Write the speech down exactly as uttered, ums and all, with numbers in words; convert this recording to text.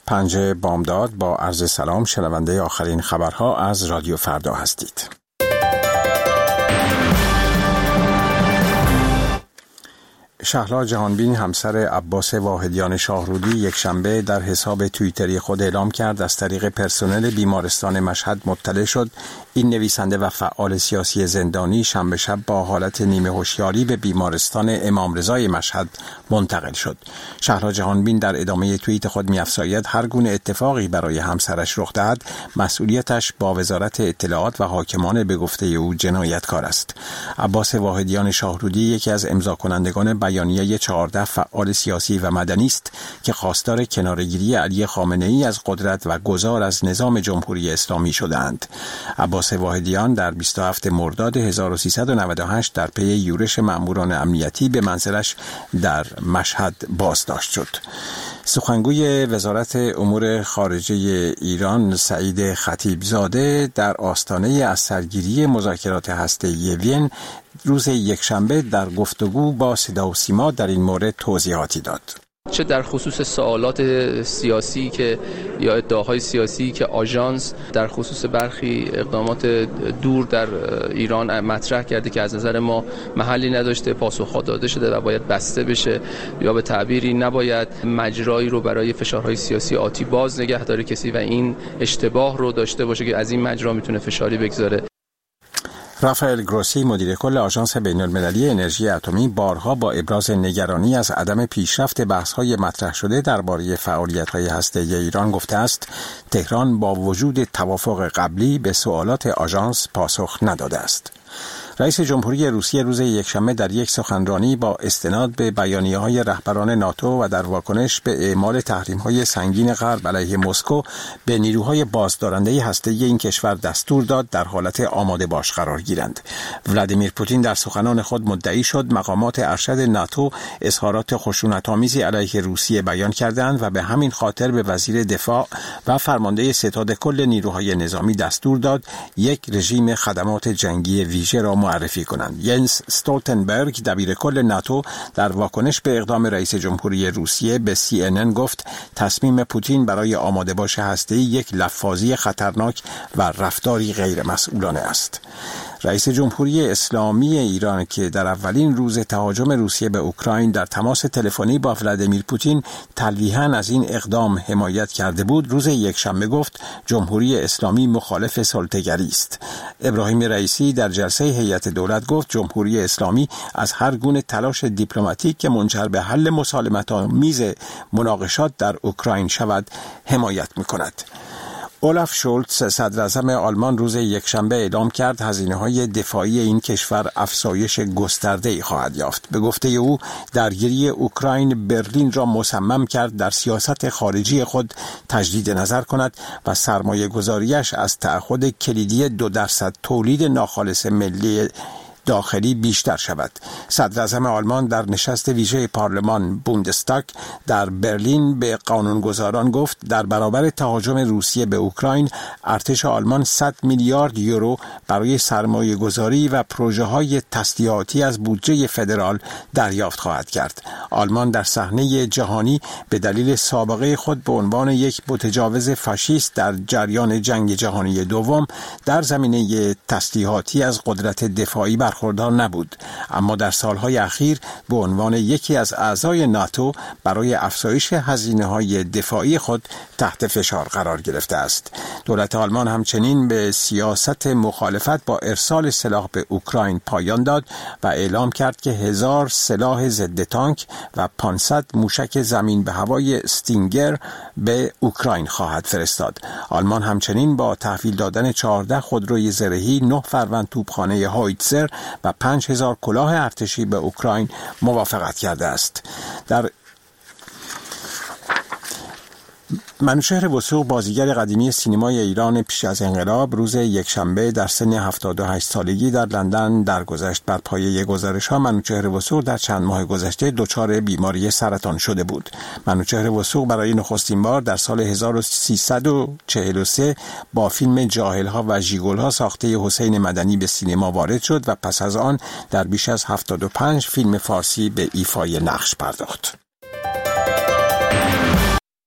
پنج بامداد با عرض سلام، شنونده آخرین خبرها از رادیو فردا هستید. شهلا جهانبین همسر عباس واحدیان شاهرودی یک شنبه در حساب توییتری خود اعلام کرد از طریق پرسنل بیمارستان مشهد مطلع شد این نویسنده و فعال سیاسی زندانی شنبه شب با حالت نیمه هوشیاری به بیمارستان امام رضای مشهد منتقل شد. شهلا جهانبین در ادامه توییت خود می‌افزاید هر گونه اتفاقی برای همسرش رخ دهد مسئولیتش با وزارت اطلاعات و حاکمان به گفته او جنایتکار است. عباس واحدیان شاهرودی یکی از امضا کنندگان بیانیه چهارده فعال سیاسی و مدنی است که خواستار کناره‌گیری علی خامنه‌ای از قدرت و گذار از نظام جمهوری اسلامی شدند. عباس واحدیان در بیست و هفتم مرداد هزار و سیصد و نود و هشت در پی یورش مأموران امنیتی به منزلش در مشهد بازداشت شد. سخنگوی وزارت امور خارجه ایران سعید خطیبزاده در آستانه از سرگیری مذاکرات هسته‌ای وین روز یکشنبه در گفتگو با صدا و سیما در این مورد توضیحاتی داد. چه در خصوص سوالات سیاسی که یا ادعاهای سیاسی که آژانس در خصوص برخی اقدامات دور در ایران مطرح کرده که از نظر ما محلی نداشته، پاسخ داده شده و باید بسته بشه، یا به تعبیری نباید مجرایی رو برای فشارهای سیاسی آتی باز نگه داره کسی و این اشتباه رو داشته باشه که از این مجرا میتونه فشاری بگذاره. رافائل گروسی مدیر کل آژانس بین‌المللی انرژی اتمی بارها با ابراز نگرانی از عدم پیشرفت بحث‌های مطرح شده درباره فعالیت‌های هسته‌ای ایران گفته است تهران با وجود توافق قبلی به سوالات آژانس پاسخ نداده است. رئیس جمهوری روسیه روز یکشنبه در یک سخنرانی با استناد به بیانیه‌های رهبران ناتو و در واکنش به اعمال تحریم‌های سنگین غرب علیه مسکو به نیروهای بازدارنده هسته‌ای این کشور دستور داد در حالت آماده باش قرار گیرند. ولادیمیر پوتین در سخنان خود مدعی شد مقامات ارشد ناتو اظهارات خشونت‌آمیزی علیه روسیه بیان کردند و به همین خاطر به وزیر دفاع و فرمانده ستاد کل نیروهای نظامی دستور داد یک رژیم خدمات جنگی ویژه را معرفی کنند. ینس استولتنبرگ دبیر کل ناتو در واکنش به اقدام رئیس جمهوری روسیه به سی ان ان گفت تصمیم پوتین برای آماده باش هسته‌ای یک لفاظی خطرناک و رفتاری غیر مسئولانه است. رئیس جمهوری اسلامی ایران که در اولین روز تهاجم روسیه به اوکراین در تماس تلفنی با ولادیمیر پوتین تلویحاً از این اقدام حمایت کرده بود، روز یکشنبه گفت جمهوری اسلامی مخالف سلطه‌گری است. ابراهیم رئیسی در جلسه هیئت دولت گفت جمهوری اسلامی از هر گونه تلاش دیپلماتیک که منجر به حل مسالمت‌آمیز مناقشات در اوکراین شود حمایت می‌کند. اولاف شولتز صدر اعظم آلمان روز یکشنبه اعلام کرد هزینه‌های دفاعی این کشور افزایش گسترده‌ای خواهد یافت. به گفته او درگیری اوکراین برلین را مصمم کرد در سیاست خارجی خود تجدید نظر کند و سرمایه گذاریش از تعهد کلیدی دو درصد تولید ناخالص ملی داخلی بیشتر شود. صدر اعظم آلمان در نشست ویژه پارلمان بوندستاگ در برلین به قانونگذاران گفت در برابر تهاجم روسیه به اوکراین ارتش آلمان صد میلیارد یورو برای سرمایه گذاری و پروژه های تسلیحاتی از بودجه فدرال دریافت خواهد کرد. آلمان در صحنه جهانی به دلیل سابقه خود به عنوان یک متجاوز فاشیست در جریان جنگ جهانی دوم در زمینه تسلیحاتی از قدرت دفاعی بر برخوردار نبود، اما در سالهای اخیر به عنوان یکی از اعضای ناتو برای افزایش هزینه‌های دفاعی خود تحت فشار قرار گرفته است. دولت آلمان همچنین به سیاست مخالفت با ارسال سلاح به اوکراین پایان داد و اعلام کرد که هزار سلاح ضد تانک و پانصد موشک زمین به هوای استینگر به اوکراین خواهد فرستاد. آلمان همچنین با تحویل دادن چهارده خودروی زرهی، نه فروند توپخانه هویتزر و پنج هزار کلاه ارتشی به اوکراین موافقت کرده است. در منوچهر وثوق بازیگر قدیمی سینمای ایران پیش از انقلاب روز یکشنبه در سن هفتاد و هشت سالگی در لندن درگذشت. بر پایه گزارش‌ها منوچهر وثوق در چند ماه گذشته دچار بیماری سرطان شده بود. منوچهر وثوق برای نخستین بار در سال هزار و سیصد و چهل و سه با فیلم جاهل‌ها و ژیگول‌ها ساخته حسین مدنی به سینما وارد شد و پس از آن در بیش از هفتاد و پنج فیلم فارسی به ایفای نقش پرداخت.